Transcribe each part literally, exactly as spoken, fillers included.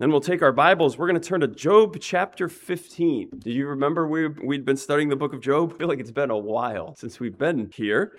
Then we'll take our Bibles. We're going to turn to Job chapter fifteen. Do you remember we, we'd been studying the book of Job? I feel like it's been a while since we've been here.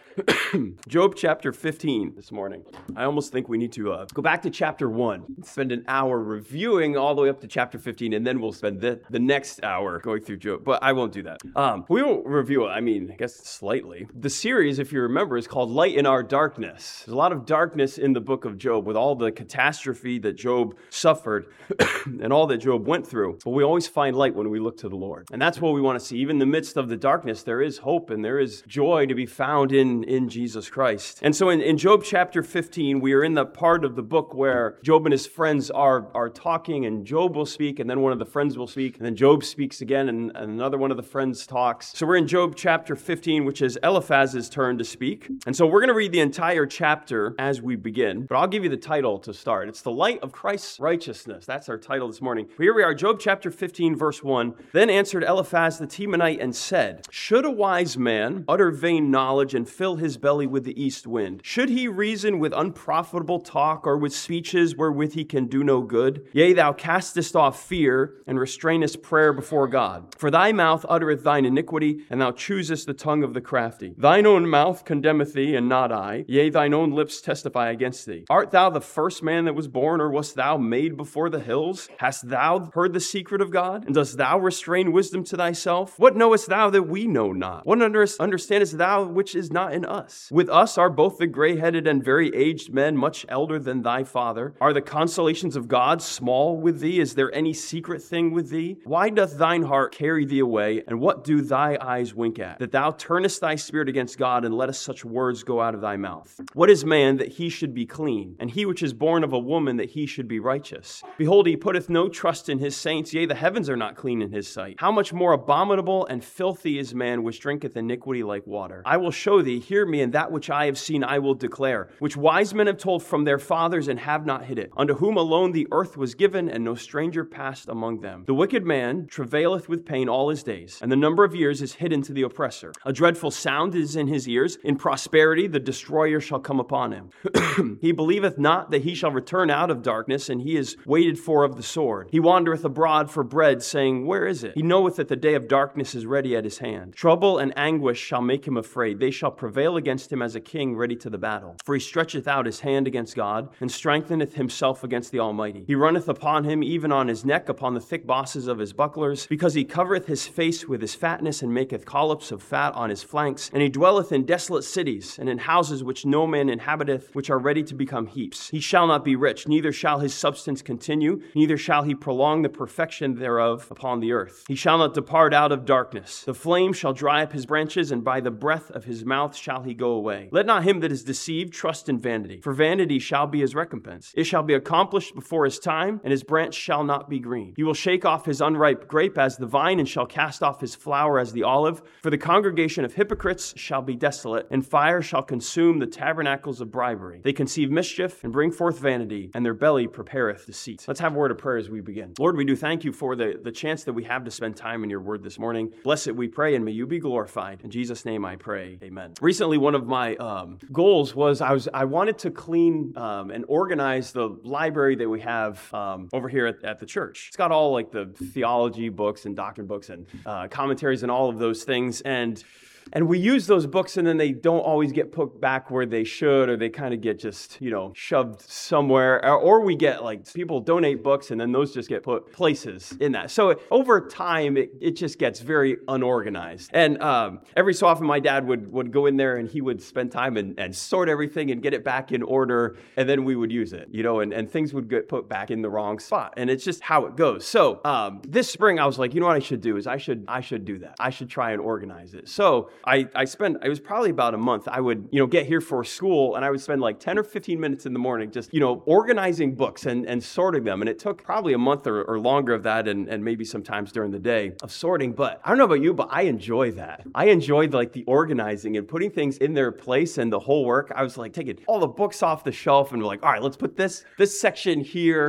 Job chapter fifteen this morning. I almost think we need to uh, go back to chapter one, spend an hour reviewing all the way up to chapter fifteen, and then we'll spend the, the next hour going through Job. But I won't do that. Um, we won't review it, I mean, I guess slightly. The series, if you remember, is called Light in Our Darkness. There's a lot of darkness in the book of Job with all the catastrophe that Job suffered and all that Job went through. But we always find light when we look to the Lord. And that's what we want to see. Even in the midst of the darkness, there is hope and there is joy to be found in, in Jesus Christ. And so in, in Job chapter fifteen, we are in the part of the book where Job and his friends are, are talking, and Job will speak, and then one of the friends will speak, and then Job speaks again, and, and another one of the friends talks. So we're in Job chapter fifteen, which is Eliphaz's turn to speak. And so we're going to read the entire chapter as we begin, but I'll give you the title to start. It's The Light of Christ's Righteousness. That's our title this morning. Here we are, Job chapter fifteen, verse one. Then answered Eliphaz the Temanite and said, should a wise man utter vain knowledge and fill his belly with the east wind? Should he reason with unprofitable talk or with speeches wherewith he can do no good? Yea, thou castest off fear and restrainest prayer before God. For thy mouth uttereth thine iniquity, and thou choosest the tongue of the crafty. Thine own mouth condemneth thee, and not I. Yea, thine own lips testify against thee. Art thou the first man that was born, or wast thou made before the hills? Hast thou heard the secret of God? And dost thou restrain wisdom to thyself? What knowest thou that we know not? What under- understandest thou which is not in us? With us are both the gray-headed and very aged men, much elder than thy father. Are the consolations of God small with thee? Is there any secret thing with thee? Why doth thine heart carry thee away? And what do thy eyes wink at? That thou turnest thy spirit against God, and lettest such words go out of thy mouth. What is man that he should be clean? And he which is born of a woman that he should be righteous? Behold, he putteth no trust in his saints, yea, the heavens are not clean in his sight. How much more abominable and filthy is man which drinketh iniquity like water? I will show thee, hear me, and that which I have seen I will declare, which wise men have told from their fathers and have not hid it, unto whom alone the earth was given, and no stranger passed among them. The wicked man travaileth with pain all his days, and the number of years is hidden to the oppressor. A dreadful sound is in his ears. In prosperity the destroyer shall come upon him. He believeth not that he shall return out of darkness, and he is waited for of the sword. He wandereth abroad for bread, saying, where is it? He knoweth that the day of darkness is ready at his hand. Trouble and anguish shall make him afraid. They shall prevail against him as a king ready to the battle. For he stretcheth out his hand against God, and strengtheneth himself against the Almighty. He runneth upon him, even on his neck, upon the thick bosses of his bucklers, because he covereth his face with his fatness, and maketh collops of fat on his flanks. And he dwelleth in desolate cities, and in houses which no man inhabiteth, which are ready to become heaps. He shall not be rich, neither shall his substance continue, neither shall he prolong the perfection thereof upon the earth. He shall not depart out of darkness. The flame shall dry up his branches, and by the breath of his mouth shall he go away. Let not him that is deceived trust in vanity, for vanity shall be his recompense. It shall be accomplished before his time, and his branch shall not be green. He will shake off his unripe grape as the vine, and shall cast off his flower as the olive. For the congregation of hypocrites shall be desolate, and fire shall consume the tabernacles of bribery. They conceive mischief, and bring forth vanity, and their belly prepareth deceit. Let's have a word of prayer as we begin. Lord, we do thank you for the, the chance that we have to spend time in your word this morning. Bless it, we pray, and may you be glorified. In Jesus' name I pray, amen. Recently, one of my um, goals was I was I wanted to clean um, and organize the library that we have um, over here at, at the church. It's got all like the theology books and doctrine books and uh, commentaries and all of those things. And And we use those books, and then they don't always get put back where they should, or they kind of get just, you know, shoved somewhere. Or, or we get, like, people donate books, and then those just get put places in that. So over time, it, it just gets very unorganized. And um, every so often, my dad would, would go in there, and he would spend time and, and sort everything and get it back in order, and then we would use it, you know, and, and things would get put back in the wrong spot. And it's just how it goes. So um, this spring, I was like, you know what I should do is I should I should do that. I should try and organize it. So I, I spent, it was probably about a month. I would, you know, get here for school, and I would spend like ten or fifteen minutes in the morning just, you know, organizing books and, and sorting them. And it took probably a month or, or longer of that, and, and maybe sometimes during the day of sorting. But I don't know about you, but I enjoy that. I enjoyed like the organizing and putting things in their place and the whole work. I was like taking all the books off the shelf and like, all right, let's put this, this section here.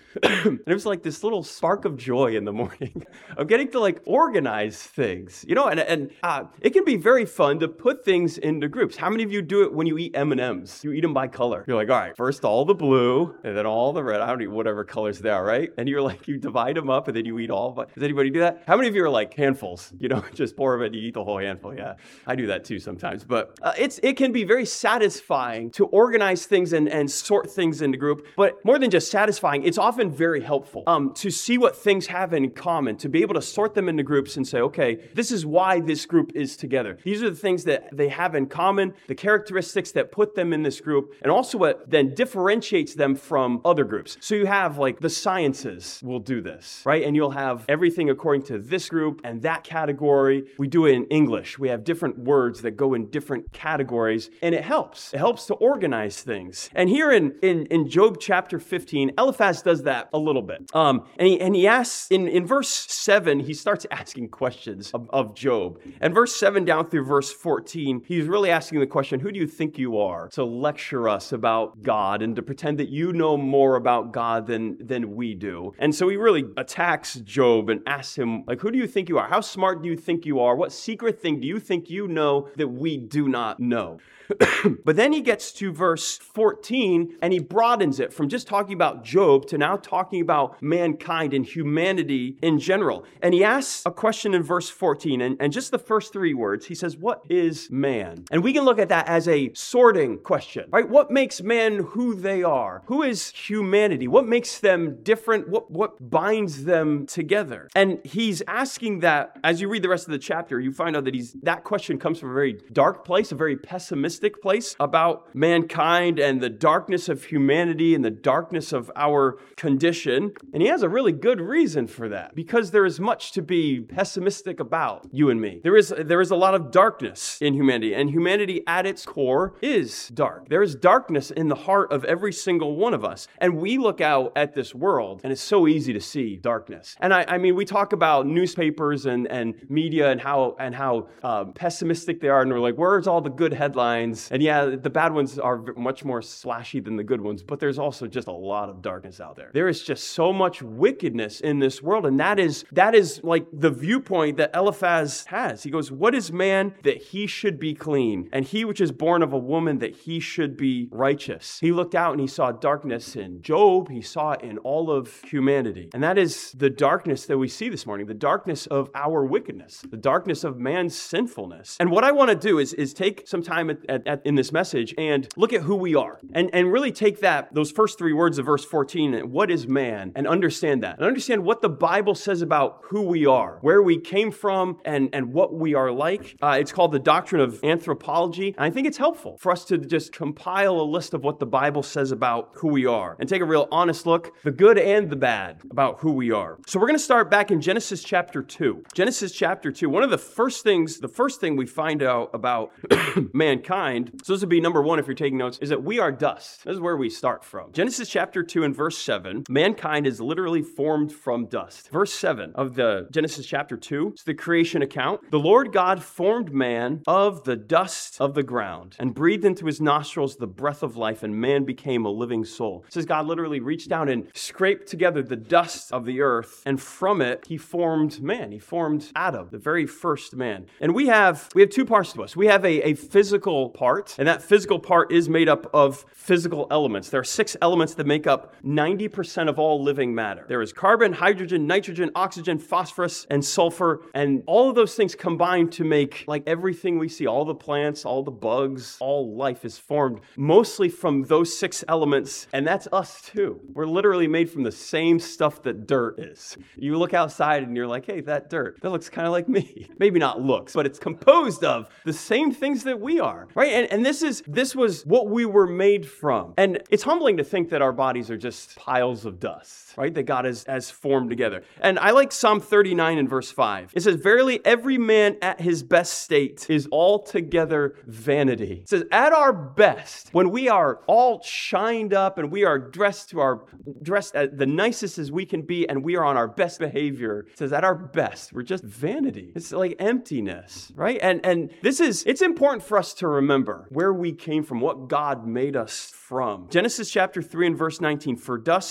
And it was like this little spark of joy in the morning of getting to like organize things, you know, and, and uh, it can be very fun to put things into groups. How many of you do it when you eat M and M's? You eat them by color. You're like, all right, first all the blue and then all the red. I don't know, whatever colors they are, right? And you're like, you divide them up and then you eat all of it. Does anybody do that? How many of you are like handfuls? You know, just pour them and you eat the whole handful. Yeah, I do that too sometimes. But uh, it's it can be very satisfying to organize things and, and sort things into group. But more than just satisfying, it's often very helpful um, to see what things have in common, to be able to sort them into groups and say, okay, this is why this group is together. These are the things that they have in common, the characteristics that put them in this group, and also what then differentiates them from other groups. So you have like the sciences will do this, right? And you'll have everything according to this group and that category. We do it in English. We have different words that go in different categories, and it helps. It helps to organize things. And here in, in, in Job chapter fifteen, Eliphaz does that a little bit. Um, and he and he asks, in, in verse seven, he starts asking questions of, of Job. And verse seven down through verse fourteen, he's really asking the question, who do you think you are to lecture us about God and to pretend that you know more about God than, than we do? And so he really attacks Job and asks him, like, who do you think you are? How smart do you think you are? What secret thing do you think you know that we do not know? But then he gets to verse fourteen and he broadens it from just talking about Job to now talking about mankind and humanity in general. And he asks a question in verse fourteen, and, and just the first three words, he says, what is man? And we can look at that as a sorting question, right? What makes man who they are? Who is humanity? What makes them different? What, what binds them together? And he's asking that, as you read the rest of the chapter, you find out that he's that question comes from a very dark place, a very pessimistic place about mankind and the darkness of humanity and the darkness of our condition. And he has a really good reason for that, because there is much to be pessimistic about, you and me. There is there is a lot of darkness in humanity, and humanity at its core is dark. There is darkness in the heart of every single one of us. And we look out at this world and it's so easy to see darkness. And I, I mean, we talk about newspapers and, and media and how and how uh, pessimistic they are, and we're like, where's all the good headlines? And yeah, the bad ones are much more splashy than the good ones, but there's also just a lot of darkness out there. There is just so much wickedness in this world, and that is that is like the viewpoint that Eliphaz has. He goes, what is man that he should be clean, and he which is born of a woman that he should be righteous? He looked out and he saw darkness in Job. He saw it in all of humanity. And that is the darkness that we see this morning, the darkness of our wickedness, the darkness of man's sinfulness. And what I want to do is, is take some time at, at At, in this message and look at who we are and, and really take that, those first three words of verse fourteen, what is man, and understand that and understand what the Bible says about who we are, where we came from, and, and what we are like. Uh, it's called the doctrine of anthropology. And I think it's helpful for us to just compile a list of what the Bible says about who we are and take a real honest look, the good and the bad, about who we are. So we're going to start back in Genesis chapter two. Genesis chapter two, one of the first things, the first thing we find out about mankind, so this would be number one if you're taking notes, is that we are dust. This is where we start from. Genesis chapter two and verse seven, mankind is literally formed from dust. Verse seven of the Genesis chapter two is the creation account. The Lord God formed man of the dust of the ground and breathed into his nostrils the breath of life, and man became a living soul. It says God literally reached down and scraped together the dust of the earth, and from it he formed man. He formed Adam, the very first man. And we have we have two parts to us. We have a, a physical part, and that physical part is made up of physical elements. There are six elements that make up ninety percent of all living matter. There is carbon, hydrogen, nitrogen, oxygen, phosphorus, and sulfur, and all of those things combine to make like everything we see, all the plants, all the bugs, all life is formed mostly from those six elements, and that's us too. We're literally made from the same stuff that dirt is. You look outside and you're like, hey, that dirt, that looks kind of like me. Maybe not looks, but it's composed of the same things that we are, right? And, and this is this was what we were made from. And it's humbling to think that our bodies are just piles of dust, right? That God has, has formed together. And I like Psalm thirty-nine and verse five. It says, verily, every man at his best state is altogether vanity. It says, at our best, when we are all shined up and we are dressed to our dressed at the nicest as we can be, and we are on our best behavior, it says, at our best, we're just vanity. It's like emptiness, right? And and this is, it's important for us to remember where we came from, what God made us from. Genesis chapter three and verse nineteen, for dust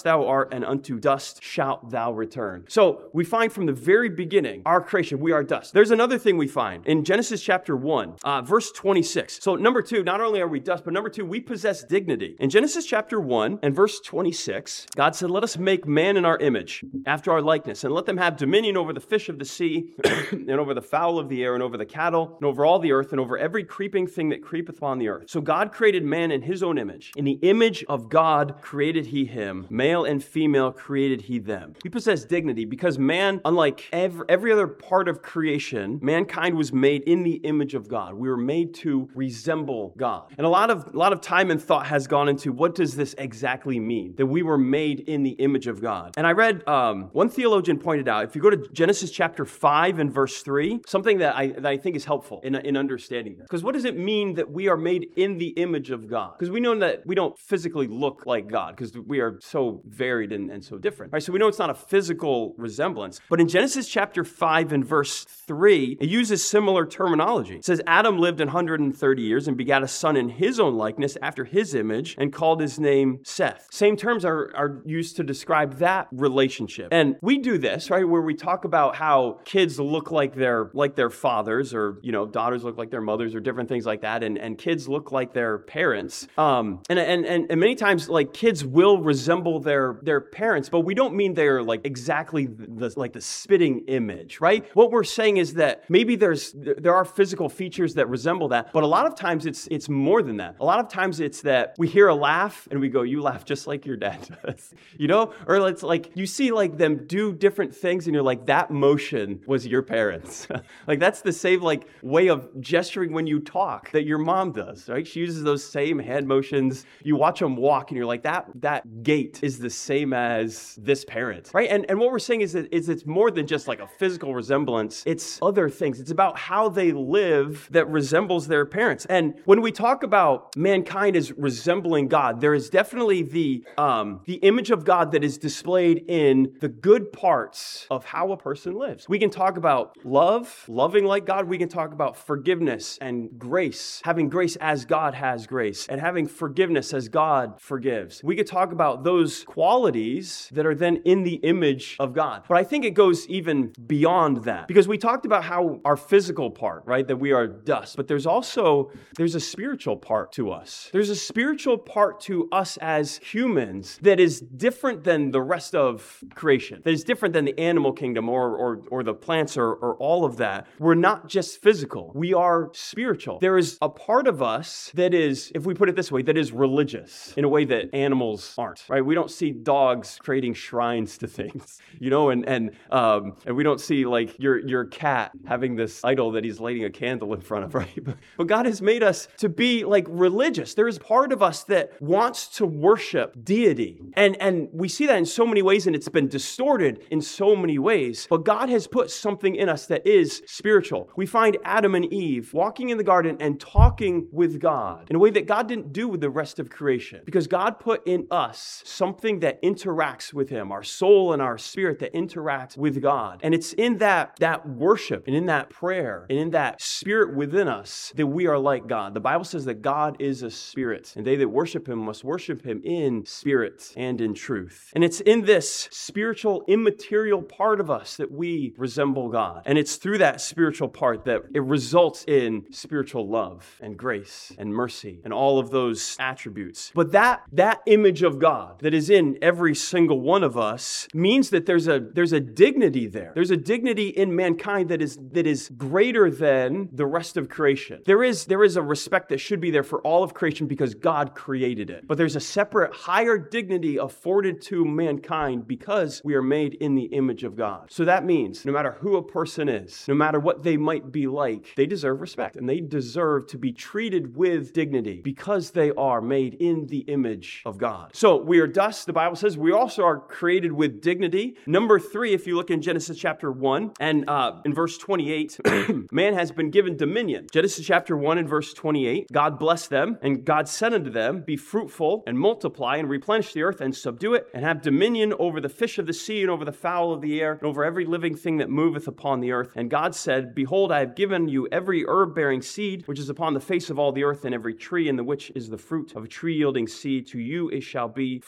thou art, and unto dust shalt thou return. So we find from the very beginning, our creation, we are dust. There's another thing we find in Genesis chapter one, uh, verse twenty-six. So number two, not only are we dust, but number two, we possess dignity. In Genesis chapter one and verse twenty-six, God said, let us make man in our image, after our likeness, and let them have dominion over the fish of the sea, and over the fowl of the air, and over the cattle, and over all the earth, and over every creeping thing that creepeth upon the earth. So God created man in his own image. In the image of God created he him. Male and female created he them. We possess dignity because man, unlike every, every other part of creation, mankind was made in the image of God. We were made to resemble God. And a lot of, a lot of time and thought has gone into what does this exactly mean? That we were made in the image of God. And I read, um, one theologian pointed out, if you go to Genesis chapter five and verse three, something that I, that I think is helpful in, in understanding this. Because what does it mean that we are made in the image of God? Because we know that we don't physically look like God because we are so varied and, and so different. Right? So we know it's not a physical resemblance. But in Genesis chapter five and verse three, it uses similar terminology. It says, Adam lived one hundred thirty years and begat a son in his own likeness after his image and called his name Seth. Same terms are, are used to describe that relationship. And we do this, right, where we talk about how kids look like their like their fathers, or, you know, daughters look like their mothers, or different things like that, and, and kids look like their parents. Um, and, and, and, and many times, like, kids will resemble their, their parents, but we don't mean they're, like, exactly the, like the spitting image, right? What we're saying is that maybe there's there are physical features that resemble that, but a lot of times it's it's more than that. A lot of times it's that we hear a laugh and we go, you laugh just like your dad does, you know? Or it's like you see like them do different things and you're like, that motion was your parents. Like that's the same like way of gesturing when you talk that your mom does, right? She uses those same hand motions. You watch them walk and you're like, that that gait is the same as this parent, right? And and what we're saying is that is it's more than just like a physical resemblance. It's other things. It's about how they live that resembles their parents. And when we talk about mankind as resembling God, there is definitely the um, the image of God that is displayed in the good parts of how a person lives. We can talk about love, loving like God. We can talk about forgiveness and grace, having grace as God has grace, and having forgiveness as God forgives. We could talk about those qualities that are then in the image of God. But I think it goes even beyond that, because we talked about how our physical part, right, that we are dust, but there's also, there's a spiritual part to us. There's a spiritual part to us as humans that is different than the rest of creation, that is different than the animal kingdom or or, or the plants or, or all of that. We're not just physical. We are spiritual. There is a part of us that is, if we put it this way, that is religious in a way that animals aren't, right? We don't see dogs creating shrines to things, you know, and and um, and we don't see like your your cat having this idol that he's lighting a candle in front of, right? But, but God has made us to be like religious. There is part of us that wants to worship deity. And, and we see that in so many ways, and it's been distorted in so many ways. But God has put something in us that is spiritual. We find Adam and Eve walking in the garden and talking with God in a way that God didn't do with the rest of creation. Because God put in us something that interacts with him, our soul and our spirit that interact with God. And it's in that, that worship and in that prayer and in that spirit within us that we are like God. The Bible says that God is a spirit, and they that worship him must worship him in spirit and in truth. And it's in this spiritual, immaterial part of us that we resemble God. And it's through that spiritual part that it results in spiritual love and grace and mercy and all of those attributes. But that, that image of God that is in every single one of us means that there's a, there's a dignity there. There's a dignity in mankind that is, that is greater than the rest of creation. There is, there is a respect that should be there for all of creation because God created it. But there's a separate, higher dignity afforded to mankind because we are made in the image of God. So that means no matter who a person is, no matter what they might be like, they deserve respect and they deserve to be treated with dignity because they are made in the image of God. So we are dust, the Bible says. We also are created with dignity. Number three, if you look in Genesis chapter one and uh, in verse twenty-eight, man has been given dominion. Genesis chapter one and verse twenty-eight, God blessed them, and God said unto them, be fruitful and multiply and replenish the earth and subdue it, and have dominion over the fish of the sea and over the fowl of the air and over every living thing that moveth upon the earth. And God said, behold, I have given you every herb-bearing seed which is upon the face of all the earth, and every tree in the which is the fruit of a tree yielding seed. To you it shall be for meat.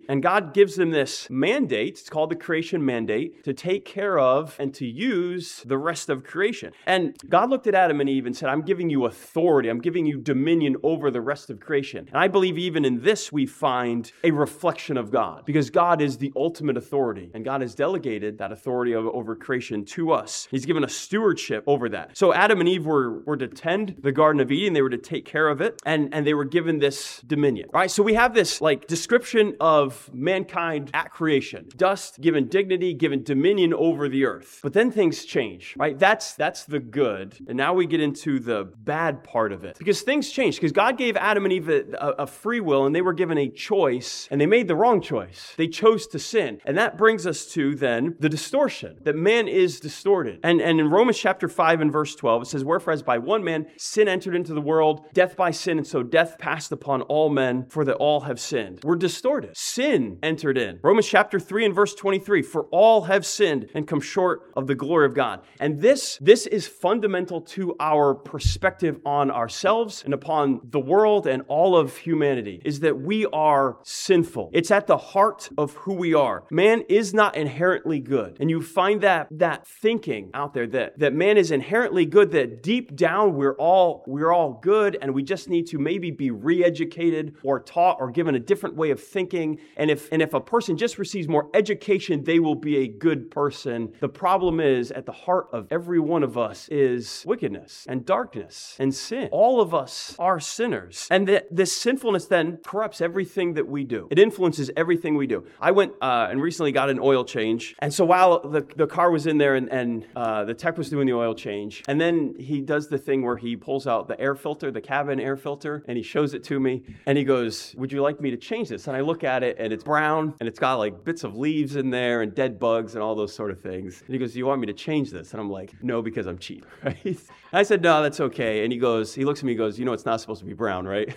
And God gives them this mandate. It's called the creation mandate, to take care of and to use the rest of creation. And God looked at Adam and Eve and said, I'm giving you authority. I'm giving you dominion over the rest of creation. And I believe even in this we find a reflection of God, because God is the ultimate authority, and God has delegated that authority over creation to us. He's given us stewardship over that. So Adam and Eve were, were to tend the Garden of Eden. They were to take care of it, and, and they were given this dominion. All right, so we have this like description of mankind at creation. Dust, given dignity, given dominion over the earth. But then things change, right? That's, that's the good. And now we get into the bad part of it. Because things change, because God gave Adam and Eve a, a, a free will, and they were given a choice, and they made the wrong choice. They chose to sin. And that brings us to then the distortion, that man is distorted. And, and in Romans chapter five and verse twelve, it says, wherefore as by one man sin entered into the world, death by sin, and so death passed upon all men, for that all have sinned. We're distorted. Sin entered in. Romans chapter three and verse twenty-three, for all have sinned and come short of the glory of God. And this, this is fundamental to our perspective on ourselves and upon the world and all of humanity, is that we are sinful. It's at the heart of who we are. Man is not inherently good. And you find that, that thinking out there that, that man is inherently good, that deep down we're all, we're all good, and we just need to maybe be re-educated or taught or given a different way of thinking. And if, and if a person just receives more education, they will be a good person. The problem is, at the heart of every one of us is wickedness and darkness and sin. All of us are sinners. And that this sinfulness then corrupts everything that we do. It influences everything we do. I went uh, and recently got an oil change. And so while the, the car was in there and, and uh, the tech was doing the oil change, and then he does the thing where he pulls out the air filter, the cabin air filter, and he shows it to me. And he goes, would you like me to change this? And I look at it, and it's brown, and it's got like bits of leaves in there and dead bugs and all those sort of things. And he goes, do you want me to change this? And I'm like, no, because I'm cheap, right? I said, no, that's okay. And he goes, he looks at me and goes, you know, it's not supposed to be brown, right?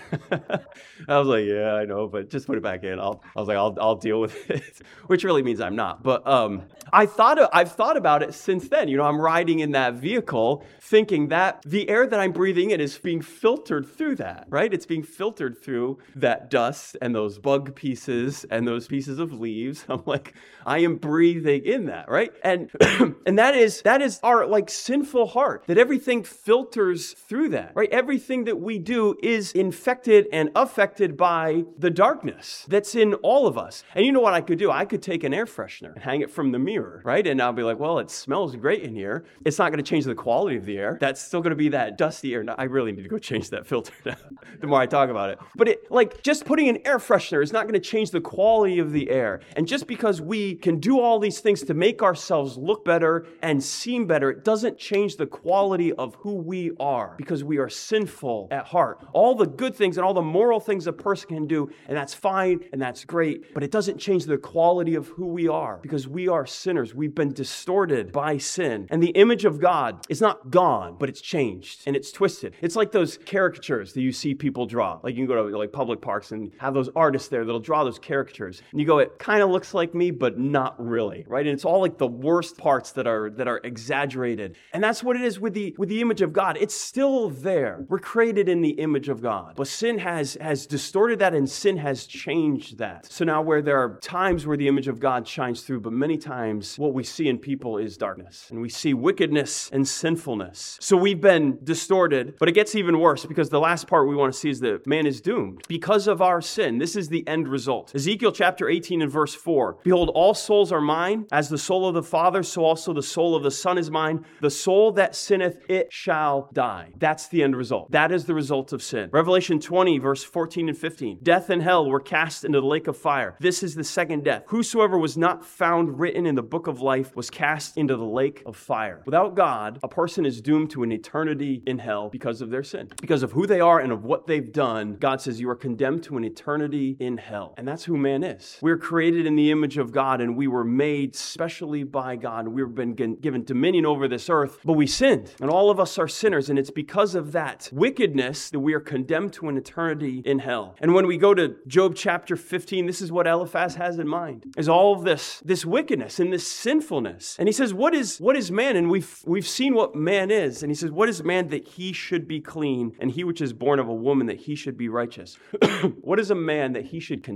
I was like, yeah, I know, but just put it back in. I'll, I was like, I'll, I'll deal with it, which really means I'm not. But um, I thought, of, I've thought about it since then. You know, I'm riding in that vehicle thinking that the air that I'm breathing in is being filtered through that, right? It's being filtered through that dust and those bug pieces and those pieces of leaves. I'm like, I am breathing in that, right? And and that is that is our like sinful heart, that everything filters through that, right? Everything that we do is infected and affected by the darkness that's in all of us. And you know what I could do? I could take an air freshener and hang it from the mirror, right? And I'll be like, well, it smells great in here. It's not going to change the quality of the air. That's still going to be that dusty air. Now, I really need to go change that filter now, the more I talk about it. But it, like, just putting an air freshener is not going to change the quality of the air. And just because we can do all these things to make ourselves look better and seem better, it doesn't change the quality of who we are, because we are sinful at heart. All the good things and all the moral things a person can do, and that's fine and that's great, but it doesn't change the quality of who we are, because we are sinners. We've been distorted by sin. And the image of God is not gone, but it's changed and it's twisted. It's like those caricatures that you see people draw. Like you can go to like public parks and have those artists there that'll draw those caricatures. And you go, it kind of looks like me, but not really, right? And it's all like the worst parts that are that are exaggerated. And that's what it is with the with the image of God. It's still there. We're created in the image of God. But sin has has distorted that, and sin has changed that. So now where there are times where the image of God shines through, but many times what we see in people is darkness. And we see wickedness and sinfulness. So we've been distorted, but it gets even worse, because the last part we want to see is that man is doomed because of our sin. This is the end result. Ezekiel chapter eighteen and verse four. Behold, all souls are mine. As the soul of the Father, so also the soul of the Son is mine. The soul that sinneth, it shall die. That's the end result. That is the result of sin. Revelation twenty, verse fourteen and fifteen. Death and hell were cast into the lake of fire. This is the second death. Whosoever was not found written in the book of life was cast into the lake of fire. Without God, a person is doomed to an eternity in hell because of their sin. Because of who they are and of what they've done, God says you are condemned to an eternity in hell. And that's who man is. We're created in the image of God, and we were made specially by God. We've been given dominion over this earth, but we sinned. And all of us are sinners, and it's because of that wickedness that we are condemned to an eternity in hell. And when we go to Job chapter fifteen, this is what Eliphaz has in mind, is all of this, this wickedness and this sinfulness. And he says, what is, what is man? And we've, we've seen what man is. And he says, what is man that he should be clean, and he which is born of a woman that he should be righteous? What is a man that he should consider his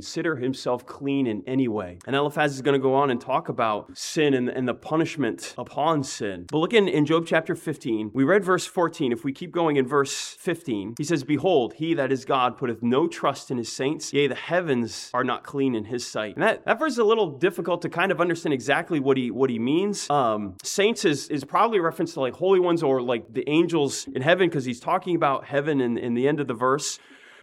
himself clean in any way. And Eliphaz is going to go on and talk about sin and, and the punishment upon sin. But look in, in Job chapter fifteen. We read verse fourteen. If we keep going in verse fifteen, he says, "Behold, he that is God putteth no trust in his saints, yea, the heavens are not clean in his sight." And that, that verse is a little difficult to kind of understand exactly what he what he means. Um, saints is, is probably a reference to like holy ones or like the angels in heaven, because he's talking about heaven in, in the end of the verse.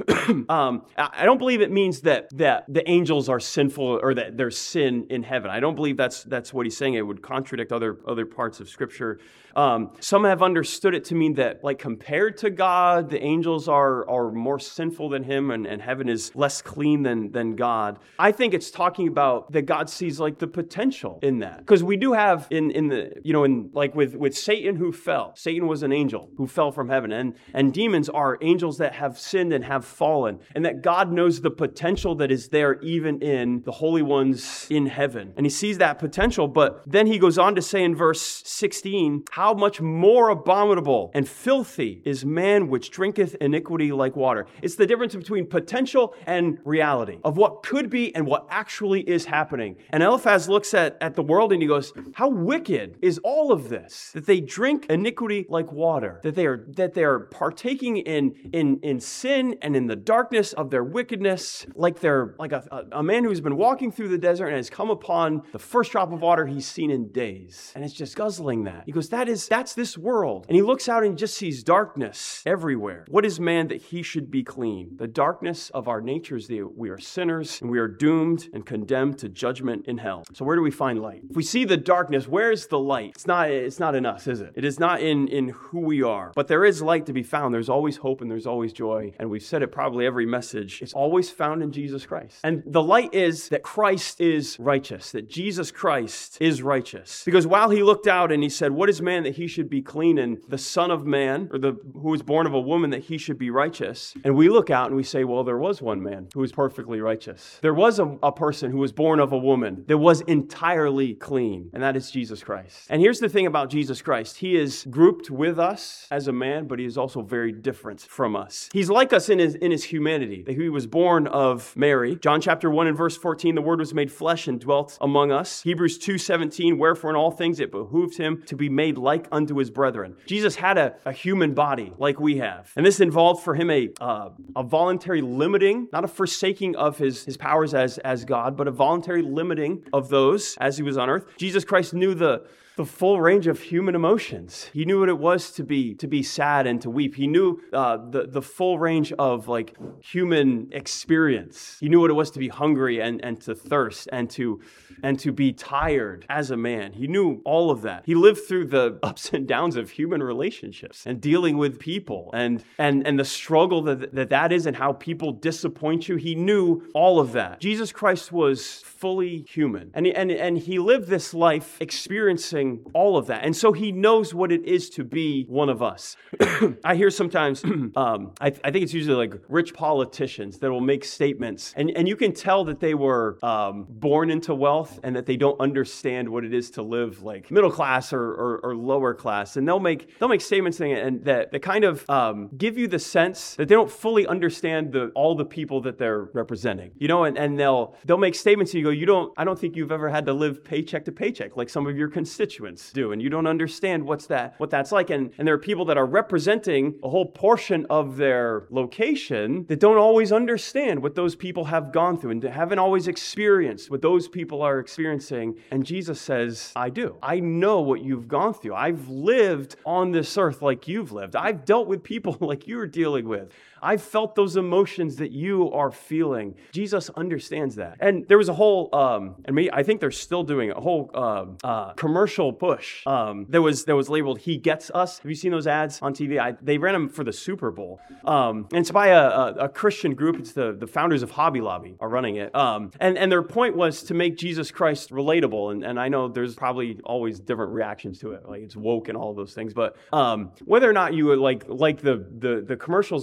um, I don't believe it means that that the angels are sinful or that there's sin in heaven. I don't believe that's that's what he's saying. It would contradict other other parts of Scripture. Um, some have understood it to mean that, like, compared to God, the angels are are more sinful than him, and, and heaven is less clean than than God. I think it's talking about that God sees like the potential in that, because we do have in in the you know in like with with Satan who fell. Satan was an angel who fell from heaven, and and demons are angels that have sinned and have fallen, and that God knows the potential that is there even in the holy ones in heaven, and he sees that potential. But then he goes on to say in verse sixteen, "How much more abominable and filthy is man which drinketh iniquity like water." It's the difference between potential and reality of what could be and what actually is happening. And Eliphaz looks at, at the world and he goes, how wicked is all of this, that they drink iniquity like water, that they are that they are partaking in in in sin and in the darkness of their wickedness, like they're like a, a, a man who's been walking through the desert and has come upon the first drop of water he's seen in days, and it's just guzzling that. He goes, that is that's this world. And he looks out and just sees darkness everywhere. What is man that he should be clean? The darkness of our nature is that we are sinners and we are doomed and condemned to judgment in hell. So where do we find light? If we see the darkness, where is the light? It's not it's not in us, is it? It is not in in who we are. But there is light to be found. There's always hope and there's always joy. And we've said it probably every message. It's always found in Jesus Christ. And the light is that Christ is righteous, that Jesus Christ is righteous. Because while he looked out and he said, what is man that he should be clean, and the Son of Man, or the who was born of a woman, that he should be righteous? And we look out and we say, well, there was one man who was perfectly righteous. There was a, a person who was born of a woman that was entirely clean, and that is Jesus Christ. And here's the thing about Jesus Christ. He is grouped with us as a man, but he is also very different from us. He's like us in his in his humanity. He was born of Mary. John chapter one and verse fourteen, the Word was made flesh and dwelt among us. Hebrews two seventeen, wherefore in all things it behooved him to be made like unto his brethren. Jesus had a, a human body like we have. And this involved for him a uh, a voluntary limiting, not a forsaking of his, his powers as, as God, but a voluntary limiting of those as he was on earth. Jesus Christ knew the the full range of human emotions. He knew what it was to be to be sad and to weep. He knew uh, the, the full range of like human experience. He knew what it was to be hungry and, and to thirst and to and to be tired as a man. He knew all of that. He lived through the ups and downs of human relationships and dealing with people and and, and the struggle that, that that is and how people disappoint you. He knew all of that. Jesus Christ was fully human. And, and, and he lived this life experiencing all of that. And so he knows what it is to be one of us. I hear sometimes, um, I, I think it's usually like rich politicians that will make statements. And, and you can tell that they were um, born into wealth and that they don't understand what it is to live like middle class or, or, or lower class. And they'll make they'll make statements and that, that kind of um, give you the sense that they don't fully understand the all the people that they're representing. You know, and, and they'll they'll make statements and you go, you don't, I don't think you've ever had to live paycheck to paycheck like some of your constituents do, and you don't understand what's that, what that's like. And, and there are people that are representing a whole portion of their location that don't always understand what those people have gone through and haven't always experienced what those people are experiencing. And Jesus says, I do. I know what you've gone through. I've lived on this earth like you've lived. I've dealt with people like you're dealing with. I've felt those emotions that you are feeling. Jesus understands that. And there was a whole, um, and me, I think they're still doing a whole uh, uh, commercial push um, that was that was labeled "He Gets Us." Have you seen those ads on T V? I, they ran them for the Super Bowl. Um, and it's by a, a, a Christian group. It's the, the founders of Hobby Lobby are running it. Um, and, and their point was to make Jesus Christ relatable. And, and I know there's probably always different reactions to it. Like it's woke and all of those things. But um, whether or not you like like the, the, the commercials or not, it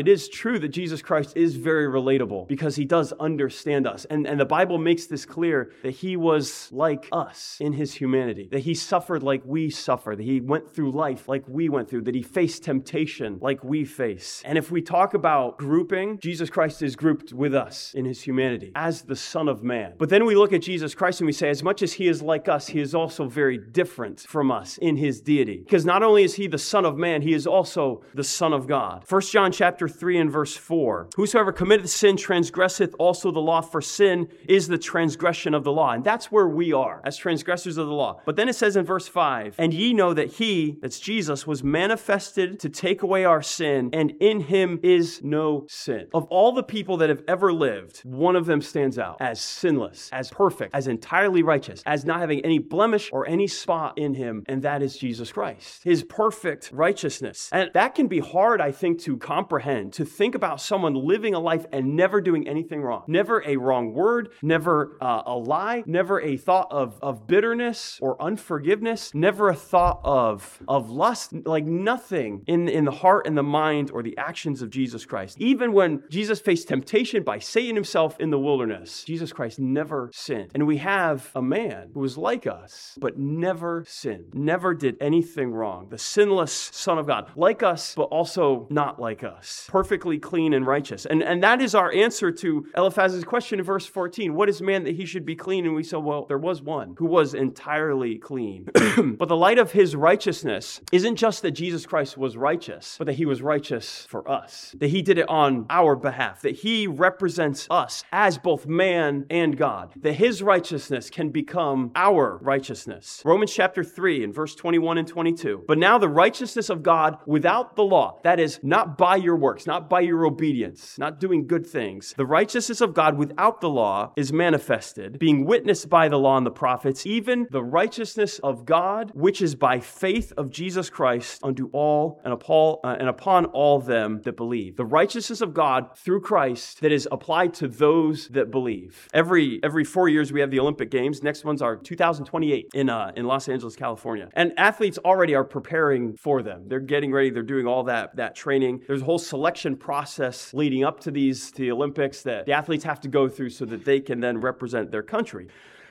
it is true that Jesus Christ is very relatable because he does understand us. And, and the Bible makes this clear that he was like us in his humanity, that he suffered like we suffer, that he went through life like we went through, that he faced temptation like we face. And if we talk about grouping, Jesus Christ is grouped with us in his humanity as the Son of Man. But then we look at Jesus Christ and we say, as much as he is like us, he is also very different from us in his deity. Because not only is he the Son of Man, he is also the Son of God. First John chapter three and verse four, whosoever committeth sin transgresseth also the law, for sin is the transgression of the law. And that's where we are as transgressors of the law. But then it says in verse five, and ye know that he, that's Jesus, was manifested to take away our sin, and in him is no sin. Of all the people that have ever lived, one of them stands out as sinless, as perfect, as entirely righteous, as not having any blemish or any spot in him, and that is Jesus Christ. His perfect righteousness. And that can be hard, I think, to comprehend, to think about someone living a life and never doing anything wrong. Never a wrong word, never uh, a lie, never a thought of, of bitterness or unforgiveness, never a thought of, of lust, like nothing in, in the heart and the mind or the actions of Jesus Christ. Even when Jesus faced temptation by Satan himself in the wilderness, Jesus Christ never sinned. And we have a man who was like us, but never sinned, never did anything wrong. The sinless Son of God, like us, but also not like us, perfectly clean and righteous. And, and that is our answer to Eliphaz's question in verse fourteen. What is man that he should be clean? And we say, well, there was one who was entirely clean. But the light of his righteousness isn't just that Jesus Christ was righteous, but that he was righteous for us, that he did it on our behalf, that he represents us as both man and God, that his righteousness can become our righteousness. Romans chapter three and verse twenty-one and twenty-two. But now the righteousness of God without the law, that is, not by your works, not by your obedience, not doing good things. The righteousness of God without the law is manifested, being witnessed by the law and the prophets, even the righteousness of God, which is by faith of Jesus Christ unto all and upon, uh, and upon all them that believe. The righteousness of God through Christ that is applied to those that believe. Every every four years we have the Olympic Games. Next ones are two thousand twenty-eight in uh, in Los Angeles, California. And athletes already are preparing for them. They're getting ready. They're doing all that that training. There's a whole selection process leading up to these to the Olympics that the athletes have to go through so that they can then represent their country.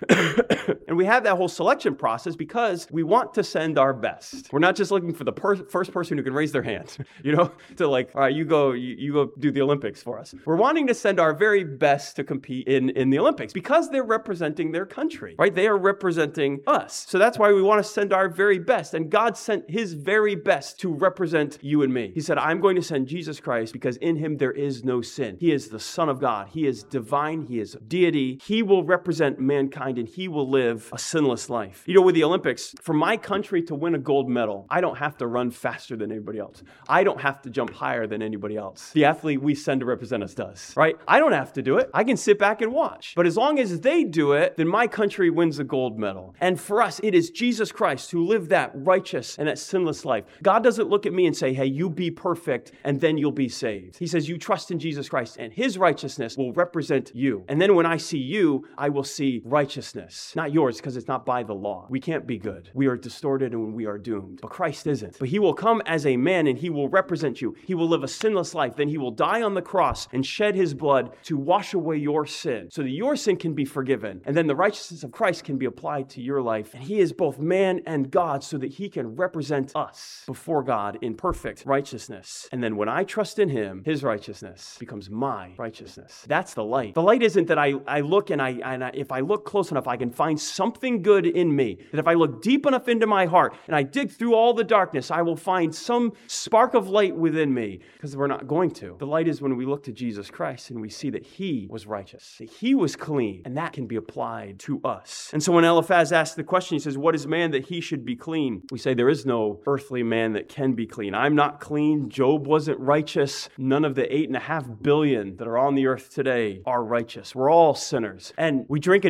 And we have that whole selection process because we want to send our best. We're not just looking for the per- first person who can raise their hand, you know, to like, all right, you go, you, you go do the Olympics for us. We're wanting to send our very best to compete in, in the Olympics because they're representing their country, right? They are representing us. So that's why we want to send our very best. And God sent his very best to represent you and me. He said, I'm going to send Jesus Christ because in him there is no sin. He is the Son of God. He is divine. He is deity. He will represent mankind and he will live a sinless life. You know, with the Olympics, for my country to win a gold medal, I don't have to run faster than anybody else. I don't have to jump higher than anybody else. The athlete we send to represent us does, right? I don't have to do it. I can sit back and watch. But as long as they do it, then my country wins a gold medal. And for us, it is Jesus Christ who lived that righteous and that sinless life. God doesn't look at me and say, hey, you be perfect and then you'll be saved. He says, you trust in Jesus Christ and his righteousness will represent you. And then when I see you, I will see righteousness. Not yours, because it's not by the law. We can't be good. We are distorted and we are doomed. But Christ isn't. But he will come as a man and he will represent you. He will live a sinless life. Then he will die on the cross and shed his blood to wash away your sin so that your sin can be forgiven. And then the righteousness of Christ can be applied to your life. And he is both man and God so that he can represent us before God in perfect righteousness. And then when I trust in him, his righteousness becomes my righteousness. That's the light. The light isn't that I, I look and I, and I, if I look close enough, I can find something good in me. That if I look deep enough into my heart and I dig through all the darkness, I will find some spark of light within me, because we're not going to. The light is when we look to Jesus Christ and we see that he was righteous, that he was clean, and that can be applied to us. And so when Eliphaz asks the question, he says, what is man that he should be clean? We say there is no earthly man that can be clean. I'm not clean. Job wasn't righteous. None of the eight and a half billion that are on the earth today are righteous. We're all sinners. And we drink iniquity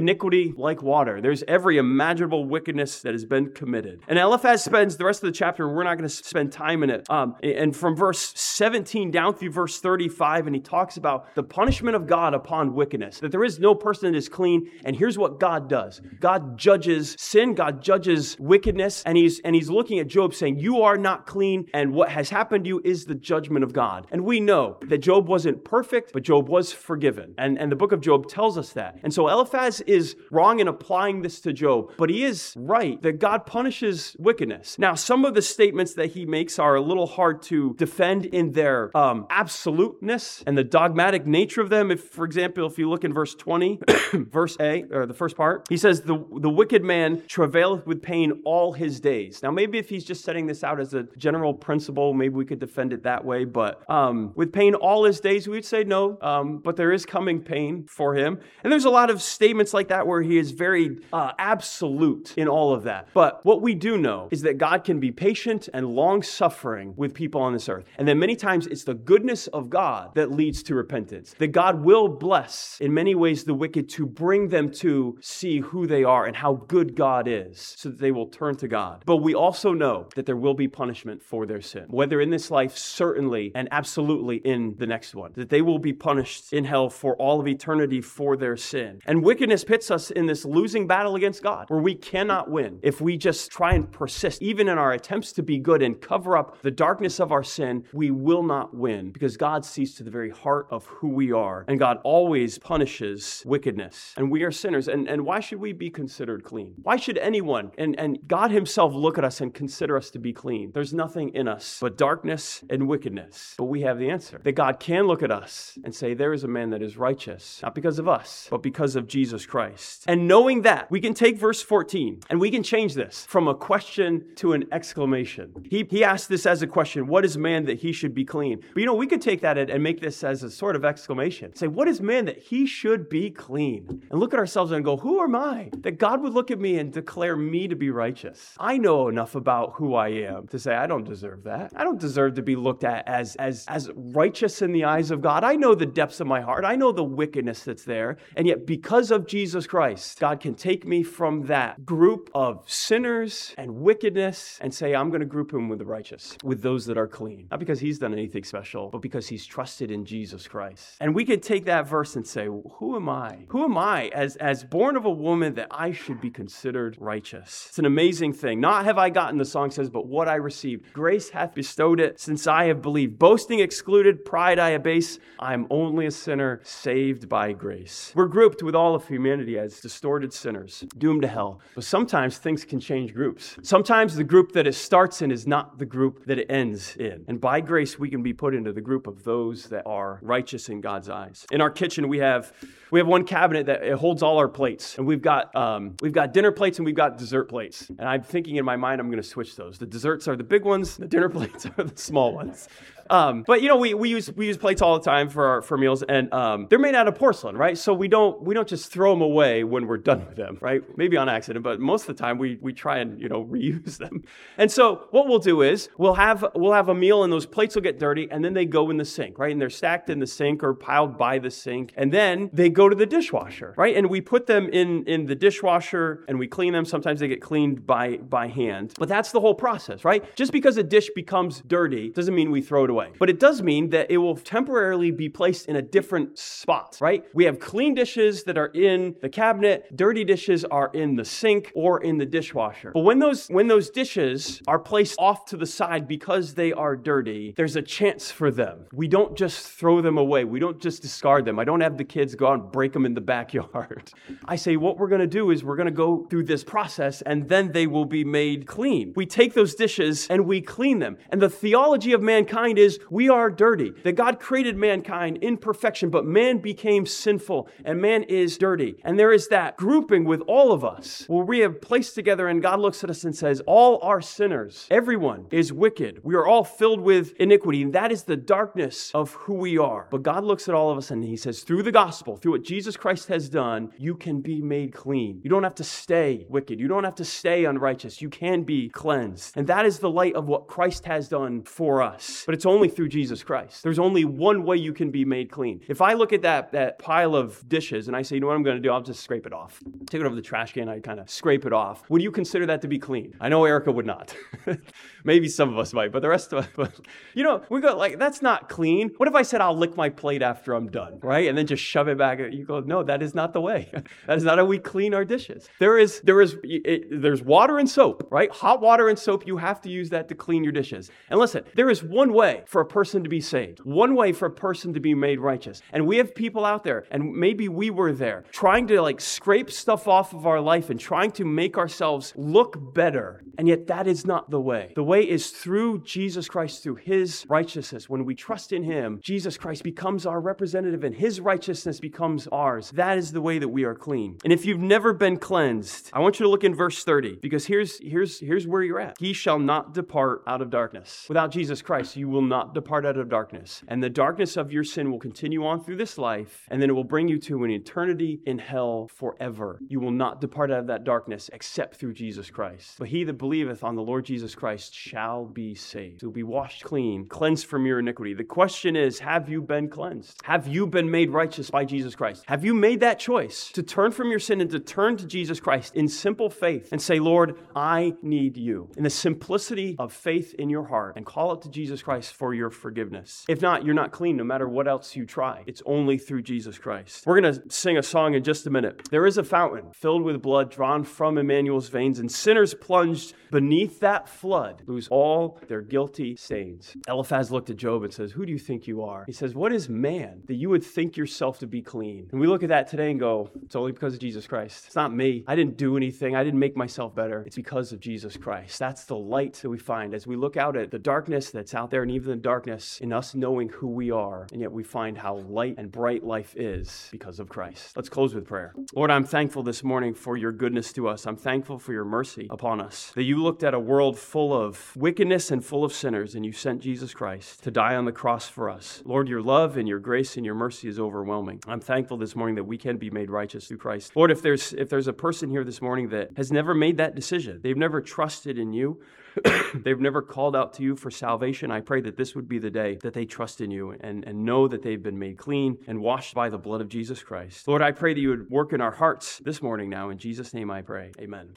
filthy like water. There's every imaginable wickedness that has been committed. And Eliphaz spends the rest of the chapter, we're not going to spend time in it, um, and from verse seventeen down through verse thirty-five, and he talks about the punishment of God upon wickedness, that there is no person that is clean, and here's what God does. God judges sin, God judges wickedness, and he's and he's looking at Job saying, you are not clean, and what has happened to you is the judgment of God. And we know that Job wasn't perfect, but Job was forgiven. And, and the book of Job tells us that. And so Eliphaz is wrong in applying this to Job, but he is right that God punishes wickedness. Now, some of the statements that he makes are a little hard to defend in their um, absoluteness and the dogmatic nature of them. If, for example, if you look in verse twenty, verse A, or the first part, he says, the, the wicked man travaileth with pain all his days. Now, maybe if he's just setting this out as a general principle, maybe we could defend it that way. But um, with pain all his days, we would say no, um, but there is coming pain for him. And there's a lot of statements like that where he is very uh, absolute in all of that. But what we do know is that God can be patient and long-suffering with people on this earth. And then many times it's the goodness of God that leads to repentance. That God will bless in many ways the wicked to bring them to see who they are and how good God is so that they will turn to God. But we also know that there will be punishment for their sin, whether in this life, certainly, and absolutely in the next one, that they will be punished in hell for all of eternity for their sin. And wickedness pits us in this losing battle against God, where we cannot win if we just try and persist. Even in our attempts to be good and cover up the darkness of our sin, we will not win because God sees to the very heart of who we are. And God always punishes wickedness. And we are sinners. And, and why should we be considered clean? Why should anyone, and, and God himself look at us and consider us to be clean? There's nothing in us but darkness and wickedness. But we have the answer. That God can look at us and say, there is a man that is righteous, not because of us, but because of Jesus Christ. And knowing that, we can take verse fourteen and we can change this from a question to an exclamation. He, he asked this as a question, what is man that he should be clean? But you know, we could take that and make this as a sort of exclamation. Say, what is man that he should be clean? And look at ourselves and go, who am I? That God would look at me and declare me to be righteous. I know enough about who I am to say, I don't deserve that. I don't deserve to be looked at as, as, as righteous in the eyes of God. I know the depths of my heart. I know the wickedness that's there. And yet because of Jesus Christ, God can take me from that group of sinners and wickedness and say, I'm going to group him with the righteous, with those that are clean. Not because he's done anything special, but because he's trusted in Jesus Christ. And we could take that verse and say, who am I? Who am I as, as born of a woman that I should be considered righteous? It's an amazing thing. Not have I gotten, the song says, but what I received. Grace hath bestowed it since I have believed. Boasting excluded, pride I abase. I am only a sinner saved by grace. We're grouped with all of humanity as distorted sinners, doomed to hell. But sometimes things can change groups. Sometimes the group that it starts in is not the group that it ends in. And by grace, we can be put into the group of those that are righteous in God's eyes. In our kitchen, we have we have one cabinet that it holds all our plates. And we've got um, we've got dinner plates and we've got dessert plates. And I'm thinking in my mind, I'm going to switch those. The desserts are the big ones. The dinner plates are the small ones. Um, but you know, we, we use we use plates all the time for our, for meals, and um, they're made out of porcelain, right? So we don't we don't just throw them away when we're done with them, right? Maybe on accident, but most of the time we we try and you know reuse them. And so what we'll do is we'll have we'll have a meal, and those plates will get dirty, and then they go in the sink, right? And they're stacked in the sink or piled by the sink, and then they go to the dishwasher, right? And we put them in in the dishwasher and we clean them. Sometimes they get cleaned by by hand, but that's the whole process, right? Just because a dish becomes dirty doesn't mean we throw it away. But it does mean that it will temporarily be placed in a different spot, right? We have clean dishes that are in the cabinet, dirty dishes are in the sink or in the dishwasher. But when those when those dishes are placed off to the side because they are dirty, there's a chance for them. We don't just throw them away. We don't just discard them. I don't have the kids go out and break them in the backyard. I say what we're going to do is we're going to go through this process and then they will be made clean. We take those dishes and we clean them. And the theology of mankind is we are dirty. That God created mankind in perfection, but man became sinful and man is dirty. And there is that grouping with all of us where we have placed together and God looks at us and says, all are sinners. Everyone is wicked. We are all filled with iniquity. And that is the darkness of who we are. But God looks at all of us and he says, through the gospel, through what Jesus Christ has done, you can be made clean. You don't have to stay wicked. You don't have to stay unrighteous. You can be cleansed. And that is the light of what Christ has done for us. But it's only only through Jesus Christ. There's only one way you can be made clean. If I look at that, that pile of dishes and I say, you know what I'm going to do? I'll just scrape it off. Take it over the trash can, I kind of scrape it off. Would you consider that to be clean? I know Erica would not. Maybe some of us might, but the rest of us, you know, we go like, that's not clean. What if I said, I'll lick my plate after I'm done, right? And then just shove it back. You go, no, that is not the way. That is not how we clean our dishes. There is, there is, it, there's water and soap, right? Hot water and soap, you have to use that to clean your dishes. And listen, there is one way for a person to be saved, one way for a person to be made righteous. And we have people out there, and maybe we were there, trying to like scrape stuff off of our life and trying to make ourselves look better. And yet that is not the way. The way is through Jesus Christ, through his righteousness. When we trust in him, Jesus Christ becomes our representative and his righteousness becomes ours. That is the way that we are clean. And if you've never been cleansed, I want you to look in verse thirty, because here's, here's, here's where you're at. He shall not depart out of darkness. Without Jesus Christ, you will not depart out of darkness. And the darkness of your sin will continue on through this life, and then it will bring you to an eternity in hell forever. You will not depart out of that darkness except through Jesus Christ. But he that believeth on the Lord Jesus Christ shall be saved. So be washed clean, cleansed from your iniquity. The question is, have you been cleansed? Have you been made righteous by Jesus Christ? Have you made that choice to turn from your sin and to turn to Jesus Christ in simple faith and say, Lord, I need you, in the simplicity of faith in your heart, and call it to Jesus Christ for your forgiveness? If not, you're not clean no matter what else you try. It's only through Jesus Christ. We're going to sing a song in just a minute. There is a fountain filled with blood drawn from Emmanuel's veins, and sinners plunged beneath that flood lose all their guilty stains. Eliphaz looked at Job and says, who do you think you are? He says, what is man that you would think yourself to be clean? And we look at that today and go, it's only because of Jesus Christ. It's not me. I didn't do anything. I didn't make myself better. It's because of Jesus Christ. That's the light that we find as we look out at the darkness that's out there, and even the darkness in us knowing who we are. And yet we find how light and bright life is because of Christ. Let's close with prayer. Lord, I'm thankful this morning for your goodness to us. I'm thankful for your mercy upon us, that you looked at a world full of wickedness and full of sinners, and you sent Jesus Christ to die on the cross for us. Lord, your love and your grace and your mercy is overwhelming. I'm thankful this morning that we can be made righteous through Christ. Lord, if there's if there's a person here this morning that has never made that decision, they've never trusted in you, they've never called out to you for salvation, I pray that this would be the day that they trust in you and, and know that they've been made clean and washed by the blood of Jesus Christ. Lord, I pray that you would work in our hearts this morning now. In Jesus' name I pray. Amen.